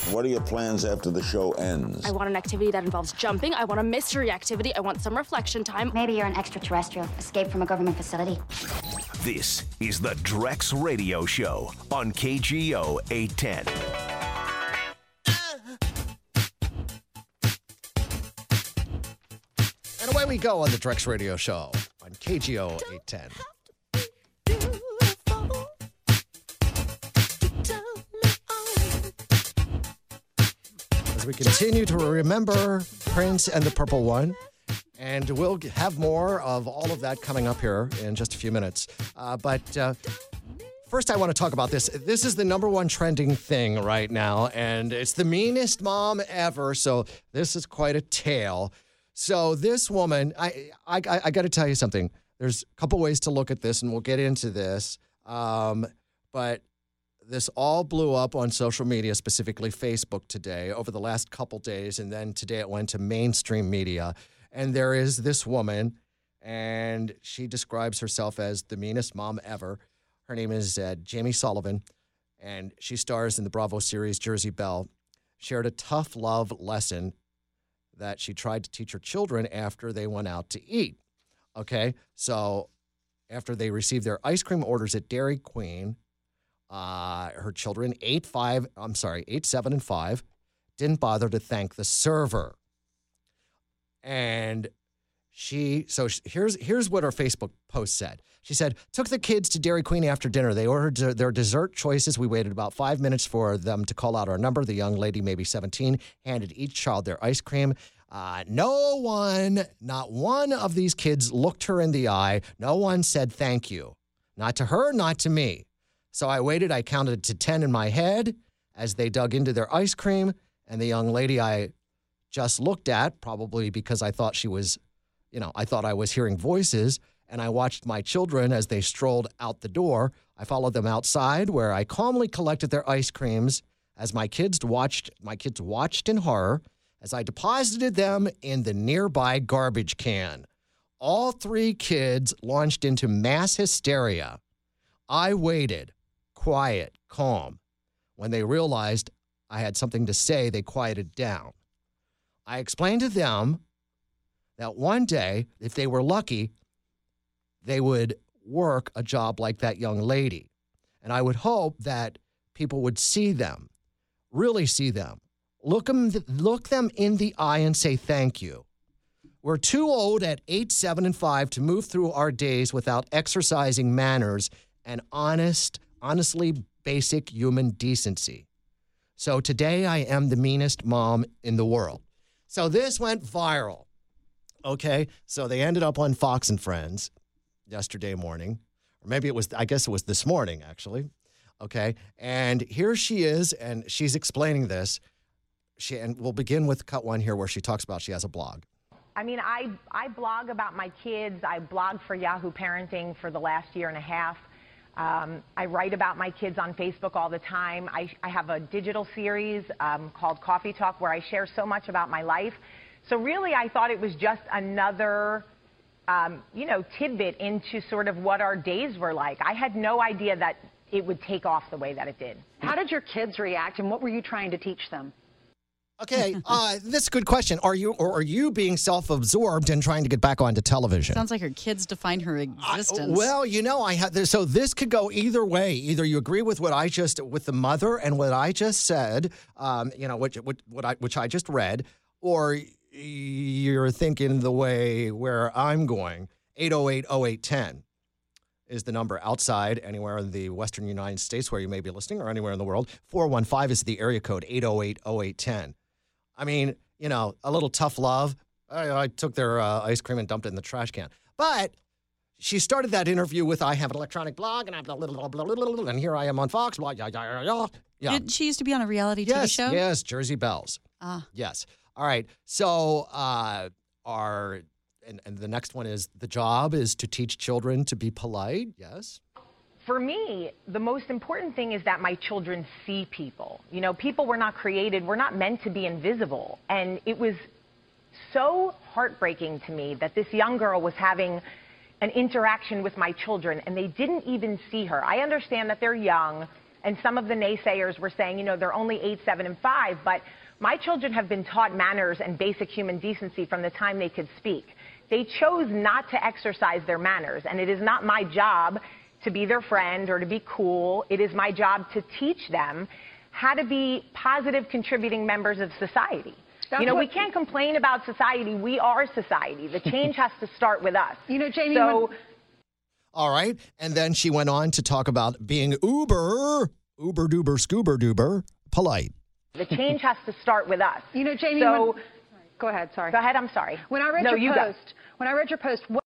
What are your plans after the show ends? I want an activity that involves jumping. I want a mystery activity. I want some reflection time. Maybe you're an extraterrestrial, escaped from a government facility. This is the Drex Radio Show on KGO 810. And away we go on the Drex Radio Show on KGO 810. As we continue to remember Prince and the Purple One, and we'll have more of all of that coming up here in just a few minutes. But first I want to talk about this. This is the number one trending thing right now, and it's the meanest mom ever, so this is quite a tale. So this woman, I got to tell you something. There's a couple ways to look at this, and we'll get into this. But this all blew up on social media, specifically Facebook today, over the last couple days, and then today it went to mainstream media. And there is this woman, and she describes herself as the meanest mom ever. Her name is Jamie Sullivan, and she stars in the Bravo series Jersey Belle. Shared a tough love lesson that she tried to teach her children after they went out to eat. Okay, so after they received their ice cream orders at Dairy Queen, her children, 8, 7, and 5, didn't bother to thank the server. And here's what her Facebook post said. She said, took the kids to Dairy Queen after dinner. They ordered their dessert choices. We waited about 5 minutes for them to call out our number. The young lady, maybe 17, handed each child their ice cream. Not one of these kids looked her in the eye. No one said thank you. Not to her, not to me. So I waited. I counted to 10 in my head as they dug into their ice cream. And the young lady I just looked at, probably because I thought I thought I was hearing voices, and I watched my children as they strolled out the door. I followed them outside, where I calmly collected their ice creams as my kids watched in horror as I deposited them in the nearby garbage can. All 3 kids launched into mass hysteria. I waited, quiet, calm. When they realized I had something to say, they quieted down. I explained to them that one day, if they were lucky, they would work a job like that young lady. And I would hope that people would see them, really see them, look them in the eye and say thank you. We're too old at 8, 7, and 5 to move through our days without exercising manners and honestly basic human decency. So today I am the meanest mom in the world. So this went viral. Okay, so they ended up on Fox and Friends yesterday morning, or maybe I guess it was this morning, actually. Okay, and here she is, and she's explaining this. And we'll begin with cut 1 here, where she talks about she has a blog. I mean, I blog about my kids. I blogged for Yahoo Parenting for the last year and a half. I write about my kids on Facebook all the time. I have a digital series called Coffee Talk, where I share so much about my life. So really, I thought it was just another, tidbit into sort of what our days were like. I had no idea that it would take off the way that it did. How did your kids react, and what were you trying to teach them? Okay, that's a good question. Are you being self-absorbed and trying to get back onto television? Sounds like her kids define her existence. So this could go either way. Either you agree with with the mother and what I just said, which I just read, or you're thinking the way where I'm going. 808-0810 is the number outside anywhere in the western United States where you may be listening, or anywhere in the world. 415 is the area code, 808-0810. I mean, a little tough love. I took their ice cream and dumped it in the trash can. But she started that interview with, I have an electronic blog, and I have a little, and here I am on Fox. Blah, yeah. Did she used to be on a reality TV show? Yes, Jersey Bells. Yes. All right. So and the next one is, the job is to teach children to be polite. Yes. For me, the most important thing is that my children see people. People were not created, we're not meant to be invisible. And it was so heartbreaking to me that this young girl was having an interaction with my children and they didn't even see her. I understand that they're young, And some of the naysayers were saying, you know, they're only 8, 7, and 5, but my children have been taught manners and basic human decency from the time they could speak. They chose not to exercise their manners, and it is not my job to be their friend or to be cool. It is my job to teach them how to be positive, contributing members of society. You know, we can't complain about society. We are society. The change has to start with us. You know, Jamie, all right. And then she went on to talk about being uber duber, scuba duber, polite. The change has to start with us. You know, Jamie, so, go ahead, sorry. Go ahead, I'm sorry. When I read your post, what...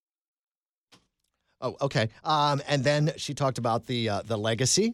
Oh, okay. And then she talked about the legacy.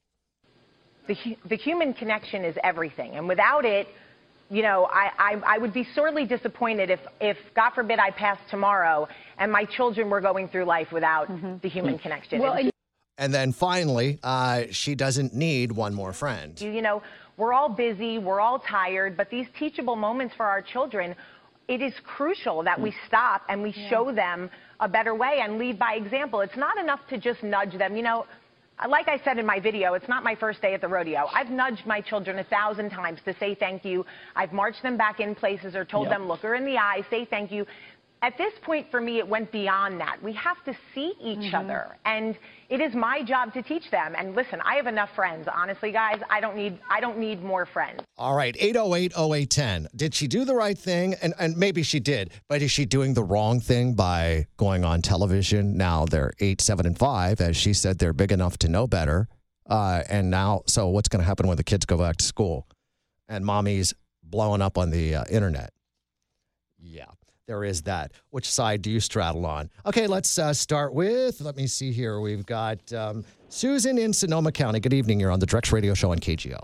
The human connection is everything. And without it, you know, I would be sorely disappointed if, God forbid, I passed tomorrow and my children were going through life without the human connection. Well, and then finally, she doesn't need one more friend. You know, we're all busy, we're all tired, but these teachable moments for our children, it is crucial that we stop and we show them a better way and lead by example. It's not enough to just nudge them. You know, like I said in my video, it's not my first day at the rodeo. I've nudged my children 1,000 times to say thank you. I've marched them back in places or told them, look her in the eye, say thank you. At this point, for me, it went beyond that. We have to see each other, and it is my job to teach them. And listen, I have enough friends. Honestly, guys, I don't need more friends. All right, 808-0810. Did she do the right thing? And maybe she did, but is she doing the wrong thing by going on television? Now they're 8, 7, and 5. As she said, they're big enough to know better. And now, so what's going to happen when the kids go back to school and mommy's blowing up on the internet? Yeah. There is that. Which side do you straddle on? Okay, let's start with, let me see here. We've got Susan in Sonoma County. Good evening. You're on the Drex Radio Show on KGO.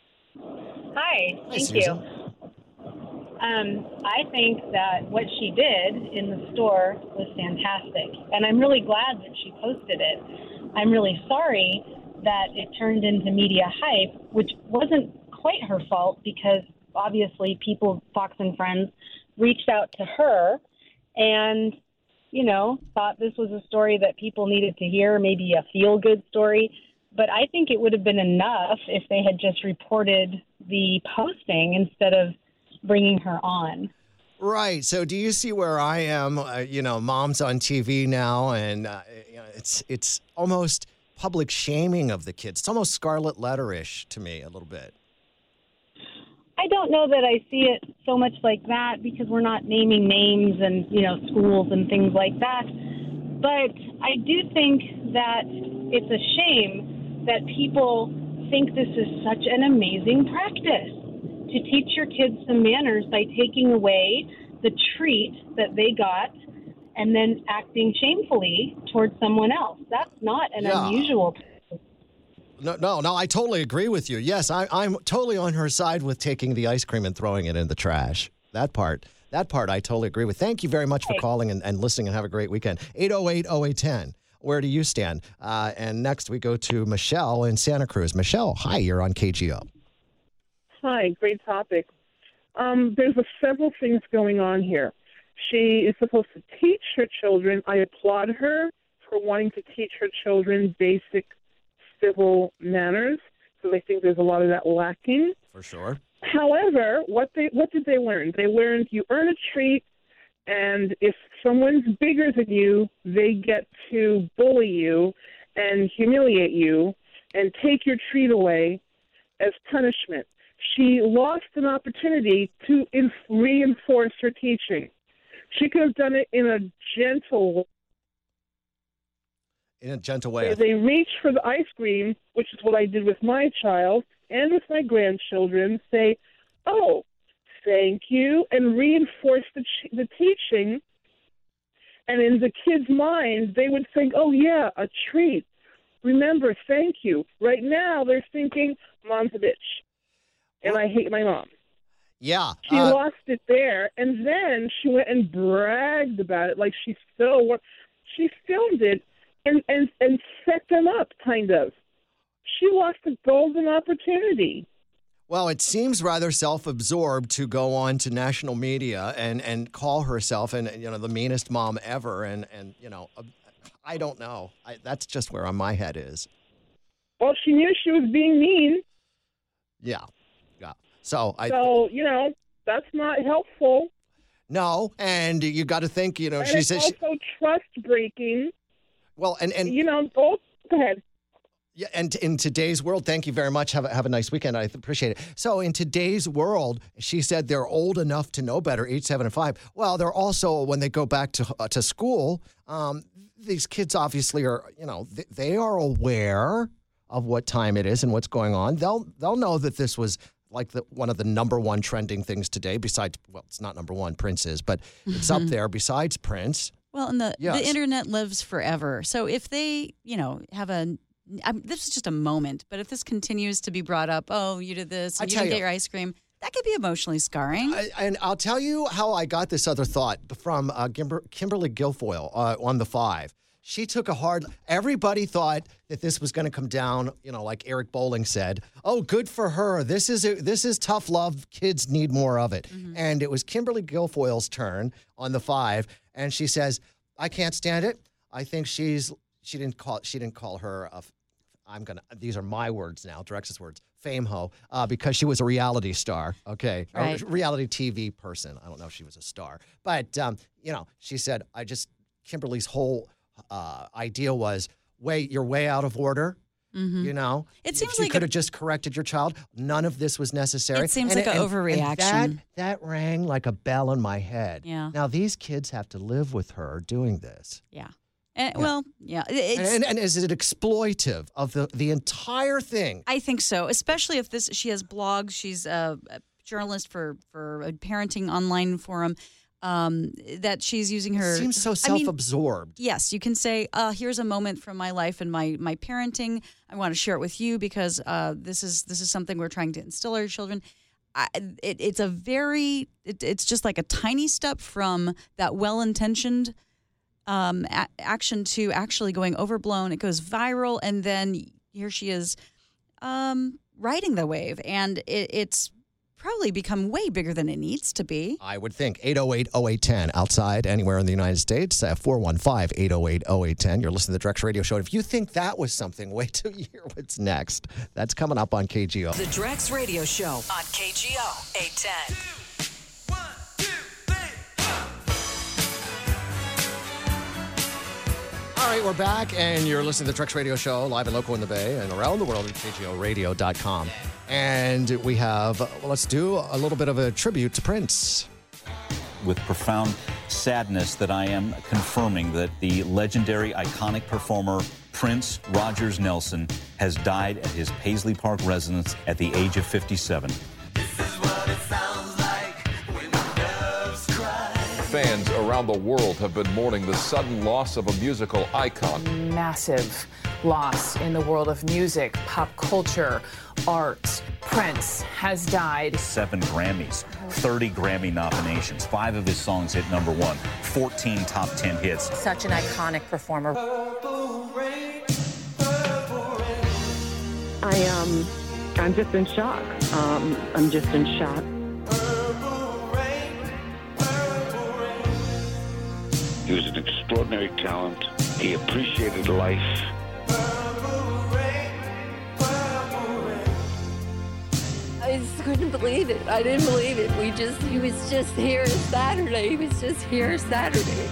Hi, thank Susan. you. I think that what she did in the store was fantastic, and I'm really glad that she posted it. I'm really sorry that it turned into media hype, which wasn't quite her fault because obviously people, Fox and Friends, reached out to her and, you know, thought this was a story that people needed to hear, maybe a feel-good story. But I think it would have been enough if they had just reported the posting instead of bringing her on. Right. So do you see where I am? You know, mom's on TV now, and you know, it's almost public shaming of the kids. It's almost Scarlet Letter-ish to me a little bit. I don't know that I see it so much like that because we're not naming names and, you know, schools and things like that. But I do think that it's a shame that people think this is such an amazing practice to teach your kids some manners by taking away the treat that they got and then acting shamefully towards someone else. That's not an unusual practice. No, I totally agree with you. Yes, I'm totally on her side with taking the ice cream and throwing it in the trash. That part I totally agree with. Thank you very much for calling and listening, and have a great weekend. 808-0810. Where do you stand? And next we go to Michelle in Santa Cruz. Michelle, hi, you're on KGO. Hi, great topic. There's several things going on here. She is supposed to teach her children. I applaud her for wanting to teach her children basic civil manners, because I think there's a lot of that lacking. For sure. However, what did they learn? They learned you earn a treat, and if someone's bigger than you, they get to bully you and humiliate you and take your treat away as punishment. She lost an opportunity to reinforce her teaching. She could have done it in a gentle way. In a gentle way. They reach for the ice cream, which is what I did with my child and with my grandchildren, say, oh, thank you, and reinforce the teaching. And in the kid's mind, they would think, oh, yeah, a treat. Remember, thank you. Right now, they're thinking, mom's a bitch, and I hate my mom. Yeah. She lost it there, and then she went and bragged about it like she filmed it. And set them up, kind of. She lost a golden opportunity. Well, it seems rather self-absorbed to go on to national media and call herself the meanest mom ever. And I don't know. That's just where my head is. Well, she knew she was being mean. Yeah. So that's not helpful. No, and you got to think, and she it's says also trust breaking. Well, and go ahead. Yeah, and in today's world, thank you very much. Have a nice weekend. I appreciate it. So in today's world, she said they're old enough to know better, 8, 7, and 5. Well, they're also, when they go back to school, these kids obviously are, they are aware of what time it is and what's going on. They'll know that this was like one of the number one trending things today. Besides, well, it's not number one, Prince is, but it's up there. Besides Prince. Well, and the internet lives forever. So if they, have this is just a moment, but if this continues to be brought up, oh, you did this, and you didn't get your ice cream, that could be emotionally scarring. And I'll tell you how I got this other thought from Kimberly Guilfoyle on The 5. She took everybody thought that this was going to come down, like Eric Bolling said, oh, good for her. This is tough love. Kids need more of it. Mm-hmm. And it was Kimberly Guilfoyle's turn on The 5. And she says, I can't stand it. I think she didn't call her these are my words now, Drex's words, fame hoe, because she was a reality star, okay? Right. A reality TV person. I don't know if she was a star. But, she said, Kimberly's whole idea was, you're way out of order. Mm-hmm. It seems like you could have just corrected your child. None of this was necessary. It seems like an overreaction. And that rang like a bell in my head. Yeah. Now, these kids have to live with her doing this. Yeah. Well, yeah. And is it exploitive of the entire thing? I think so, especially if she has blogs. She's a journalist for a parenting online forum. That she's using her. It seems so self-absorbed. Yes, you can say, here's a moment from my life and my parenting. I want to share it with you because this is something we're trying to instill our children. It's just like a tiny step from that well-intentioned action to actually going overblown. It goes viral, and then here she is riding the wave, and it's probably become way bigger than it needs to be. I would think. 808-0810 outside anywhere in the United States. 415-808-0810. You're listening to the Drex Radio Show. If you think that was something, wait till you hear what's next. That's coming up on KGO. The Drex Radio Show on KGO 810. All right, we're back, and you're listening to the Drex Radio Show, live and local in the Bay and around the world at KGORadio.com. And we have, let's do a little bit of a tribute to Prince. With profound sadness that I am confirming that the legendary, iconic performer Prince Rogers Nelson has died at his Paisley Park residence at the age of 57. Fans around the world have been mourning the sudden loss of a musical icon. Massive loss in the world of music, pop culture, art. Prince has died. 7 Grammys, 30 Grammy nominations, 5 of his songs hit #1, 14 top 10 hits. Such an iconic performer. I'm just in shock. I'm just in shock. He was an extraordinary talent. He appreciated life. I just couldn't believe it. I didn't believe it. He was just here Saturday. He was just here Saturday.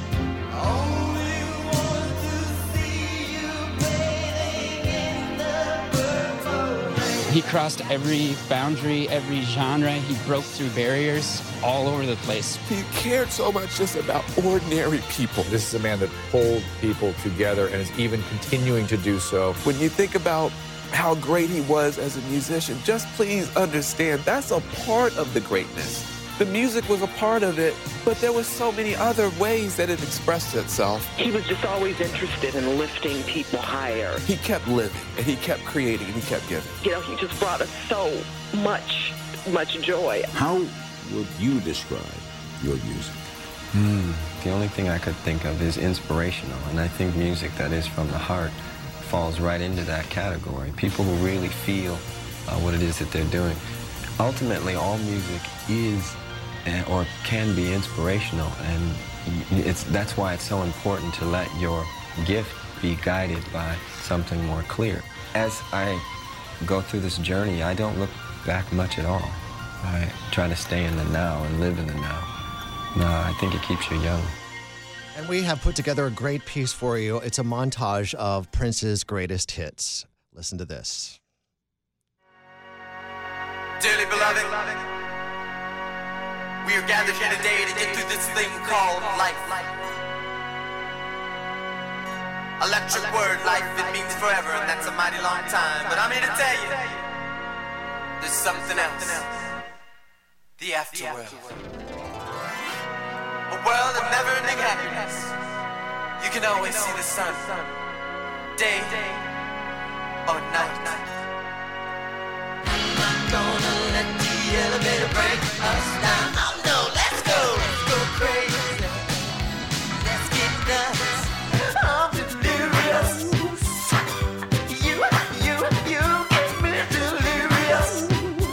He crossed every boundary, every genre. He broke through barriers all over the place. He cared so much just about ordinary people. This is a man that pulled people together and is even continuing to do so. When you think about how great he was as a musician, just please understand that's a part of the greatness. The music was a part of it, but there were so many other ways that it expressed itself. He was just always interested in lifting people higher. He kept living, and he kept creating, and he kept giving. You know, he just brought us so much joy. How would you describe your music? The only thing I could think of is inspirational, and I think music that is from the heart falls right into that category. People who really feel what it is that they're doing. Ultimately, all music is or can be inspirational, and that's why it's so important to let your gift be guided by something more clear. as I go through this journey, I don't look back much at all. I try to stay in the now and live in the now. No, I think it keeps you young. And we have put together a great piece for you. It's a montage of Prince's greatest hits. Listen to this. Dearly beloved, we are gathered here today to get through this thing called life. Electric word, life, it means forever, and that's a mighty long time. But I'm here to tell you, there's something else. The afterworld. A world of never-ending happiness. You can always see the sun, day or night. I'm gonna let the elevator break us down. Oh no, let's go crazy. Let's get nuts. I'm delirious. You get me delirious.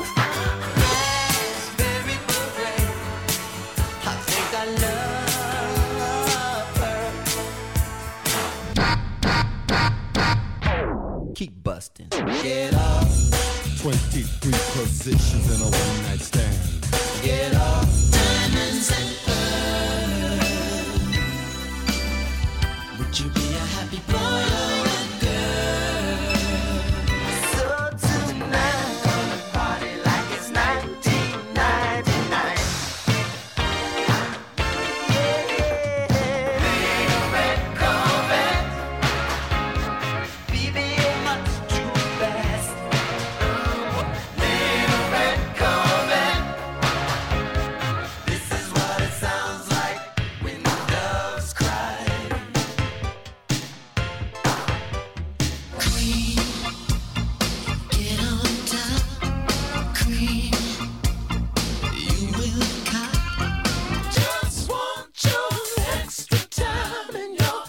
Raspberry beret. I think I love her. Keep busting. Get up. 23 positions in a one-night stand. Get up. Diamonds and pearls. Would you be a happy boy or a girl? So tonight, gonna party like it's 1999. Yeah. Little red Corvette. BB-8 much too fast. Little red Corvette. This is what it sounds like when the doves cry. Queen, get on top. Queen, you will cop. Just want your extra time and your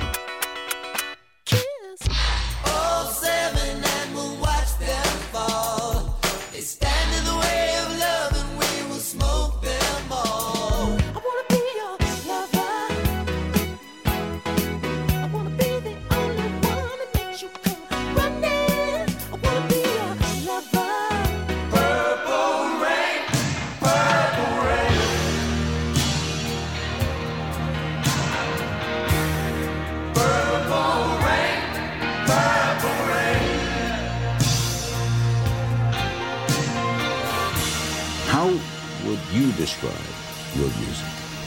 kiss. All seven and we'll watch them fall. They stand in the way of love and we will smoke them all. I wanna be your lover. I wanna be the only one that makes you come running. I wanna be your lover. Purple rain, purple rain. Purple rain, purple rain. How would you describe your music?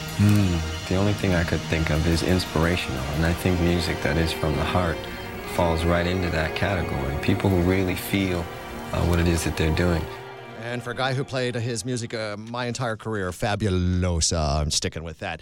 The only thing I could think of is inspirational, and I think music that is from the heart falls right into that category. People who really feel what it is that they're doing. And for a guy who played his music my entire career, fabulosa, I'm sticking with that.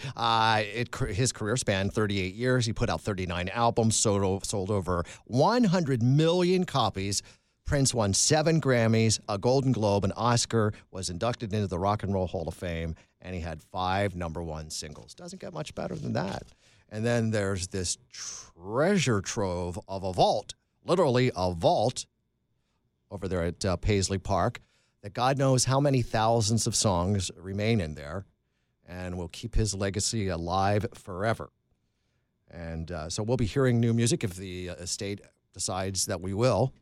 His career spanned 38 years. He put out 39 albums, sold over 100 million copies. Prince won 7 Grammys, a Golden Globe, an Oscar, was inducted into the Rock and Roll Hall of Fame, and he had 5 number-1 singles. Doesn't get much better than that. And then there's this treasure trove of a vault, literally a vault, over there at Paisley Park, that God knows how many thousands of songs remain in there and will keep his legacy alive forever. And so we'll be hearing new music if the estate decides that we will.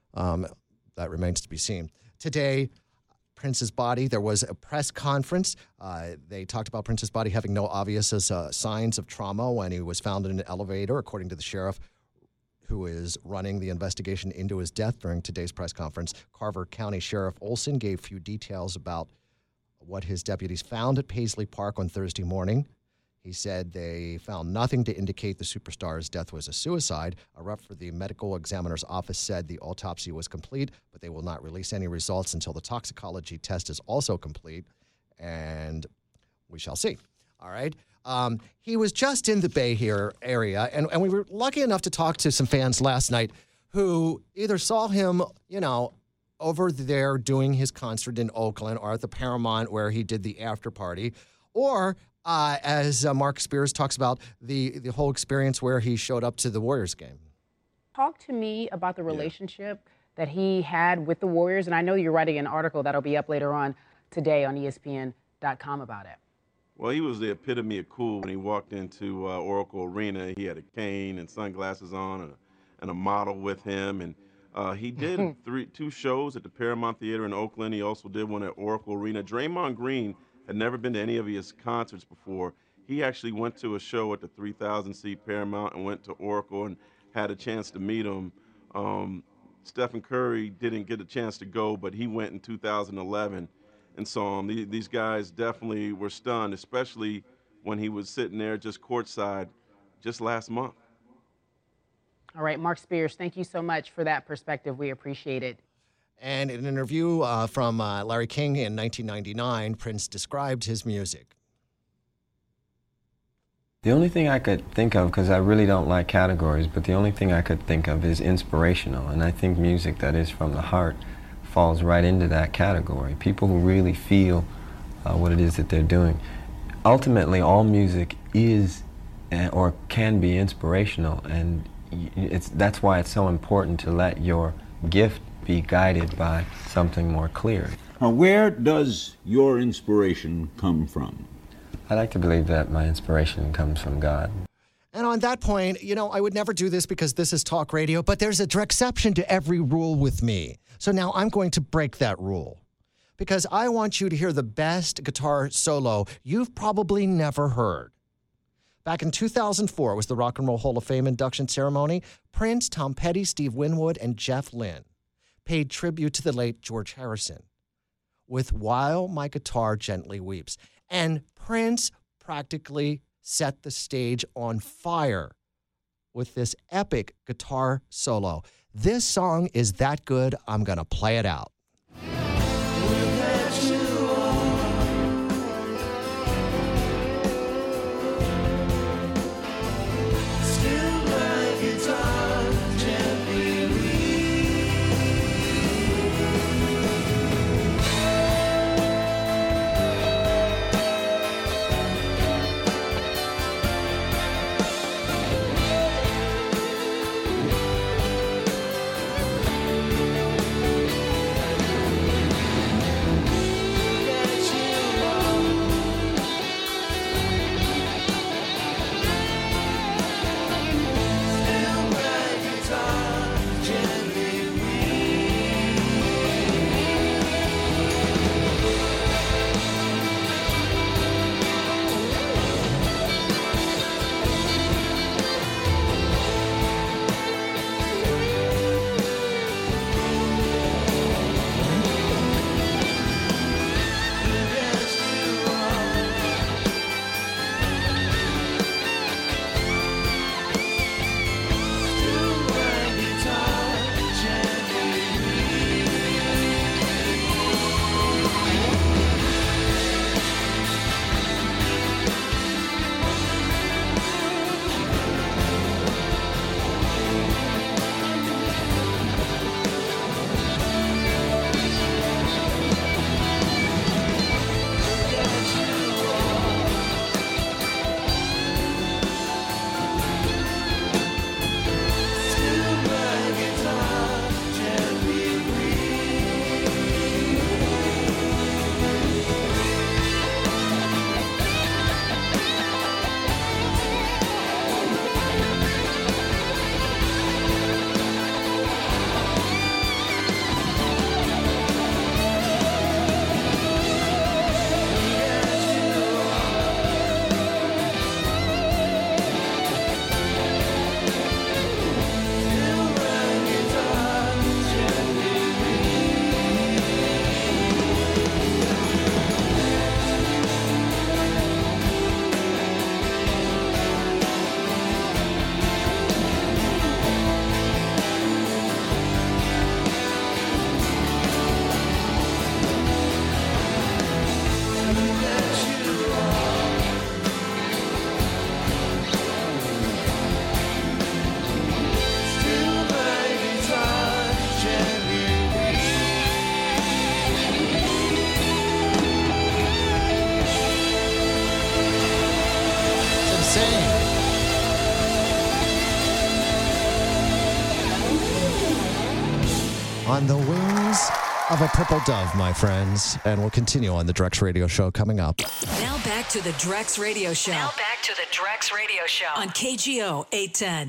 That remains to be seen. Today, Prince's body, there was a press conference. They talked about Prince's body having no obvious signs of trauma when he was found in an elevator, according to the sheriff who is running the investigation into his death. During today's press conference, Carver County Sheriff Olson gave few details about what his deputies found at Paisley Park on Thursday morning. He said they found nothing to indicate the superstar's death was a suicide. A rep for the medical examiner's office said the autopsy was complete, but they will not release any results until the toxicology test is also complete, and we shall see. All right. He was just in the Bay area, and we were lucky enough to talk to some fans last night who either saw him, over there doing his concert in Oakland or at the Paramount where he did the after party, or as Mark Spears talks about, the whole experience where he showed up to the Warriors game. Talk to me about the relationship that he had with the Warriors, and I know you're writing an article that'll be up later on today on ESPN.com about it. Well, he was the epitome of cool when he walked into Oracle Arena. He had a cane and sunglasses on and a model with him. And He did two shows at the Paramount Theater in Oakland. He also did one at Oracle Arena. Draymond Green had never been to any of his concerts before. He actually went to a show at the 3,000-seat Paramount and went to Oracle and had a chance to meet him. Stephen Curry didn't get a chance to go, but he went in 2011 and saw him. These guys definitely were stunned, especially when he was sitting there just courtside just last month. All right, Mark Spears, thank you so much for that perspective. We appreciate it. And in an interview from Larry King in 1999, Prince described his music. The only thing I could think of, because I really don't like categories, but the only thing I could think of is inspirational. And I think music that is from the heart falls right into that category. People who really feel what it is that they're doing. Ultimately, all music is or can be inspirational, and that's why it's so important to let your gift be guided by something more clear. Now, where does your inspiration come from? I like to believe that my inspiration comes from God. And on that point, I would never do this because this is talk radio, but there's a direct exception to every rule with me. So now I'm going to break that rule because I want you to hear the best guitar solo you've probably never heard. Back in 2004 was the Rock and Roll Hall of Fame induction ceremony. Prince, Tom Petty, Steve Winwood, and Jeff Lynne paid tribute to the late George Harrison with While My Guitar Gently Weeps. And Prince practically set the stage on fire with this epic guitar solo. This song is that good, I'm going to play it out. On the wings of a purple dove, my friends. And we'll continue on the Drex Radio Show coming up. Now back to the Drex Radio Show. On KGO 810.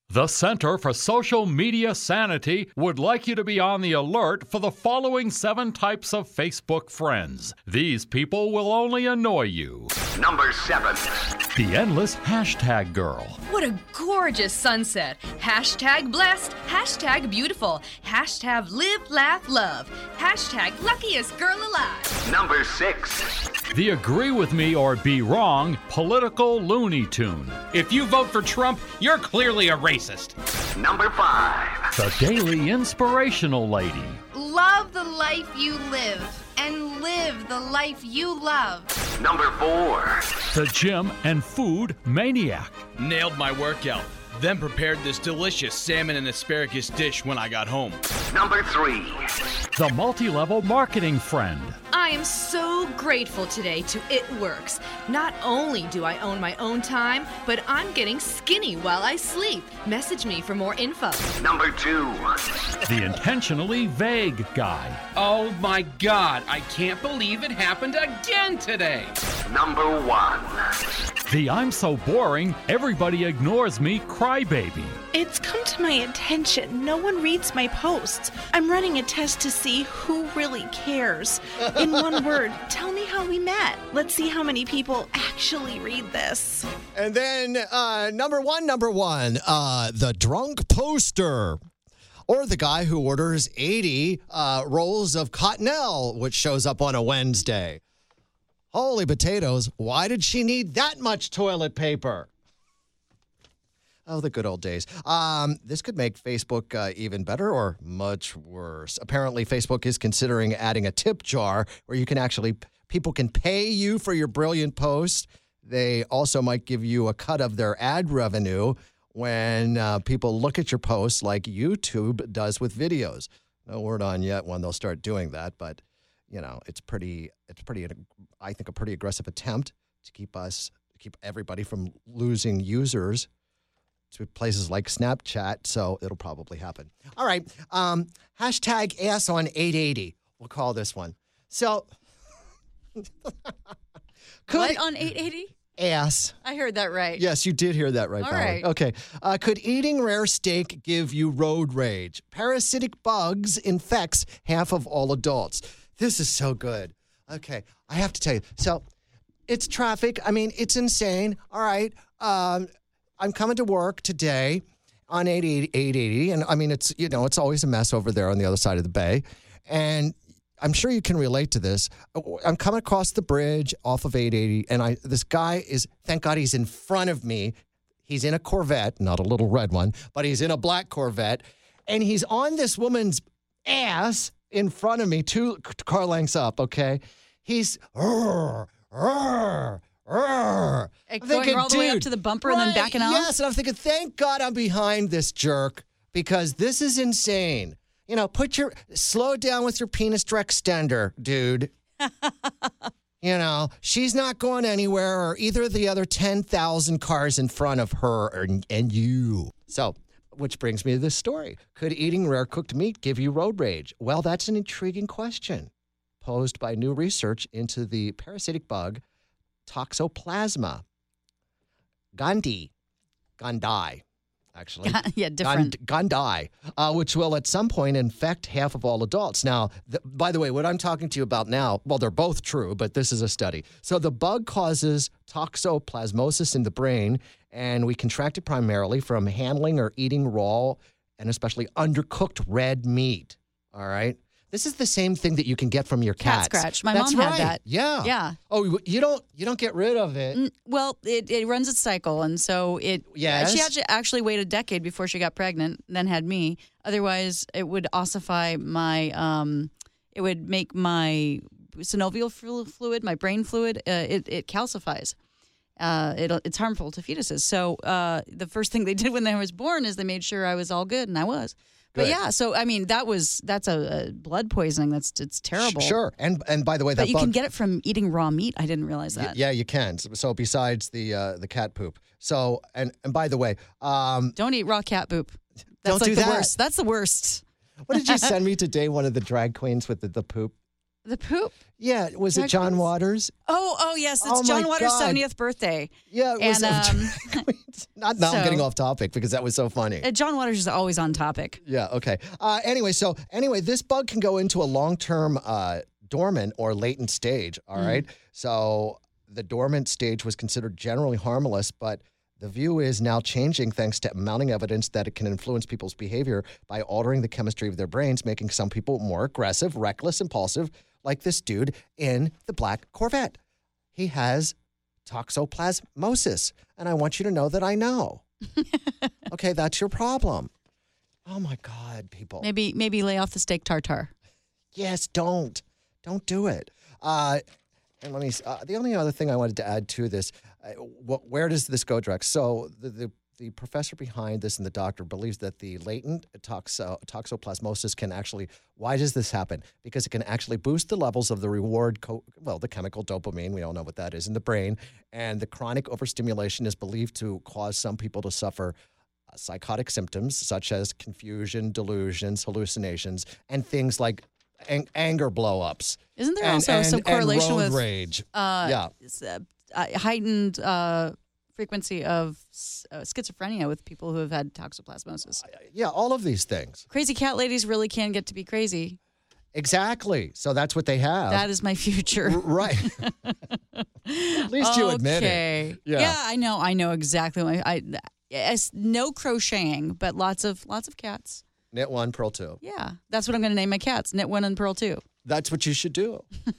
The Center for Social Media Sanity would like you to be on the alert for the following 7 types of Facebook friends. These people will only annoy you. Number 7. The endless hashtag girl. What a gorgeous sunset. Hashtag blessed. Hashtag beautiful. Hashtag live, laugh, love. Hashtag luckiest girl alive. Number 6. The agree with me or be wrong political Looney Tune. If you vote for Trump, you're clearly a racist. Number 5. The daily inspirational lady. Love the life you live and live the life you love. Number 4. The gym and food maniac. Nailed my workout. Then prepared this delicious salmon and asparagus dish when I got home. Number 3. The multi-level marketing friend. I am so grateful today to It Works. Not only do I own my own time, but I'm getting skinny while I sleep. Message me for more info. Number 2. The intentionally vague guy. Oh my God, I can't believe it happened again today. Number 1. The I'm so boring, everybody ignores me crybaby. It's come to my attention. No one reads my posts. I'm running a test to see who really cares. In one word, tell me how we met. Let's see how many people actually read this. And then number one, the drunk poster. Or the guy who orders 80 rolls of Cottonelle, which shows up on a Wednesday. Holy potatoes, why did she need that much toilet paper? Oh, the good old days. This could make Facebook even better or much worse. Apparently, Facebook is considering adding a tip jar where you can people can pay you for your brilliant post. They also might give you a cut of their ad revenue when people look at your posts like YouTube does with videos. No word on yet when they'll start doing that, but it's pretty, I think, a pretty aggressive attempt to keep everybody from losing users to places like Snapchat, so it'll probably happen. All right, hashtag ass on 880. We'll call this one. So, what on 880? Ass. I heard that right. Yes, you did hear that right, All Valerie. right. Okay. Could eating rare steak give you road rage? Parasitic bugs infects half of all adults. This is so good. Okay, I have to tell you. So, it's traffic. I mean, it's insane. All right. I'm coming to work today on 880, and I mean, it's always a mess over there on the other side of the bay. And I'm sure you can relate to this. I'm coming across the bridge off of 880, and this guy is, thank God he's in front of me. He's in a Corvette, not a little red one, but he's in a black Corvette, and he's on this woman's ass in front of me, 2 car lengths up, okay? He's, Going all the way up to the bumper and then backing off? Yes, and I'm thinking, thank God I'm behind this jerk because this is insane. Slow down with your penis extender, dude. She's not going anywhere or either of the other 10,000 cars in front of her and you. So, which brings me to this story. Could eating rare cooked meat give you road rage? Well, that's an intriguing question posed by new research into the parasitic bug Toxoplasma gondii, actually. Yeah, different. Gondii, which will at some point infect half of all adults. Now, by the way, what I'm talking to you about now, well, they're both true, but this is a study. So the bug causes toxoplasmosis in the brain, and we contract it primarily from handling or eating raw and especially undercooked red meat. All right? This is the same thing that you can get from your cats. Cat scratch. My That's mom had right. that. Yeah. Yeah. Oh, you don't get rid of it. Well, it runs its cycle, and so Yes. She had to actually wait a decade before she got pregnant, then had me. Otherwise, it would ossify my. It would make my synovial fluid, my brain fluid. It calcifies. It's harmful to fetuses. So the first thing they did when I was born is they made sure I was all good, and I was. But yeah, so I mean that's a blood poisoning. It's terrible. Sure, and by the way, but you can get it from eating raw meat. I didn't realize that. Yeah, you can. So besides the cat poop. So and by the way, don't eat raw cat poop. don't That's do the that. worst. That's the worst. What did you send me today? One of the drag queens with the poop. The poop? Yeah, was it John Waters? Oh yes, it's John Waters' 70th birthday. Yeah, it was. Now I'm getting off topic because that was so funny. John Waters is always on topic. Yeah, okay. Anyway, this bug can go into a long-term dormant or latent stage, all right? So the dormant stage was considered generally harmless, but the view is now changing thanks to mounting evidence that it can influence people's behavior by altering the chemistry of their brains, making some people more aggressive, reckless, impulsive, like this dude in the black Corvette. He has toxoplasmosis, and I want you to know that I know. Okay, that's your problem. Oh, my God, people. Maybe lay off the steak tartare. Yes, don't do it. And let me. The only other thing I wanted to add to this, where does this go, Drex? So the professor behind this and the doctor believes that the latent toxoplasmosis can actually. Why does this happen? Because it can actually boost the levels of the the chemical dopamine. We all know what that is in the brain, and the chronic overstimulation is believed to cause some people to suffer psychotic symptoms such as confusion, delusions, hallucinations, and things like anger blow-ups. Isn't there also some correlation and road with rage? Heightened frequency of schizophrenia with people who have had toxoplasmosis? Yeah, all of these things. Crazy cat ladies really can get to be crazy. Exactly. So that's what they have. That is my future. Right. At least you admit it. Okay. Yeah, I know exactly. No crocheting, but lots of cats. Knit 1, Pearl 2. Yeah, that's what I'm going to name my cats. Knit 1 and Pearl 2. That's what you should do.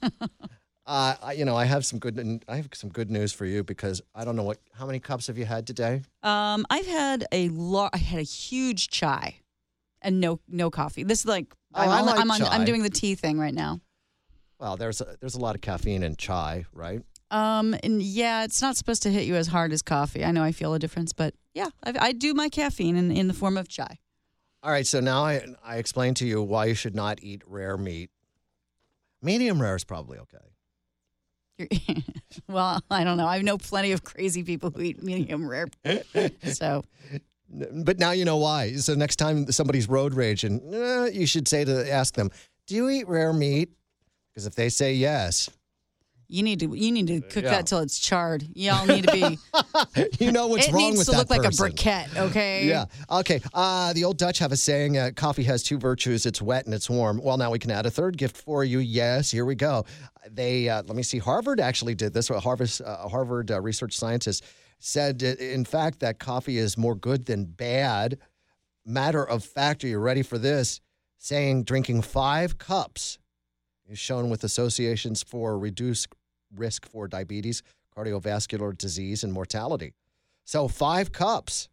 I have some good news for you because I don't know how many cups have you had today? I've had I had a huge chai and no coffee. This is like I'm doing the tea thing right now. Well, there's a lot of caffeine in chai, right? And yeah, it's not supposed to hit you as hard as coffee. I know I feel a difference, but yeah, I do my caffeine in the form of chai. All right, so now I explained to you why you should not eat rare meat. Medium rare is probably okay. Well, I don't know. I know plenty of crazy people who eat medium rare. So, but now you know why. So next time somebody's road raging, you should ask them, "Do you eat rare meat?" Because if they say yes, you need to cook that till it's charred. Y'all need to be. You know what's wrong with that person. It needs to look like a briquette, okay? Yeah. Okay. The old Dutch have a saying: "Coffee has two virtues: it's wet and it's warm." Well, now we can add a third gift for you. Yes, here we go. They let me see. Harvard actually did this. Harvard research scientist said, in fact, that coffee is more good than bad. Matter of fact, are you ready for this? Saying drinking 5 cups is shown with associations for reduced risk for diabetes, cardiovascular disease, and mortality. So 5 cups.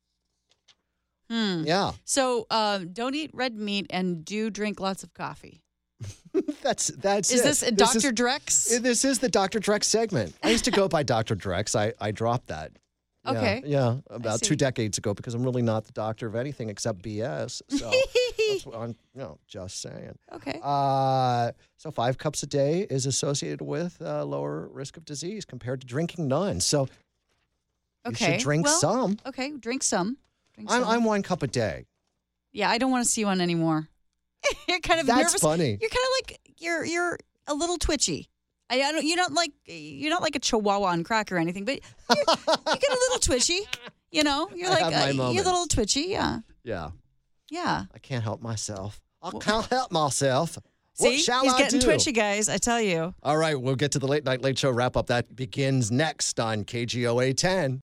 Yeah. So don't eat red meat and do drink lots of coffee. That's Is this a Dr. Drex? This is the Dr. Drex segment. I used to go by Dr. Drex. I dropped that. Okay. Yeah, about 2 decades ago because I'm really not the doctor of anything except BS. So that's what I'm just saying. Okay. So 5 cups a day is associated with lower risk of disease compared to drinking none. So you should drink some. Okay, drink some. I'm 1 cup a day. Yeah, I don't want to see one anymore. You're kind of That's nervous. funny. You're kind of like you're a little twitchy. You're not like a chihuahua on crack or anything, but you get a little twitchy. You know, you're like you're a little twitchy. Yeah. Yeah. Yeah. I can't help myself. I can't help myself. See, what shall he's I getting do? twitchy, guys. I tell you. All right, we'll get to the Late Night Late Show wrap up. That begins next on KGOA 10.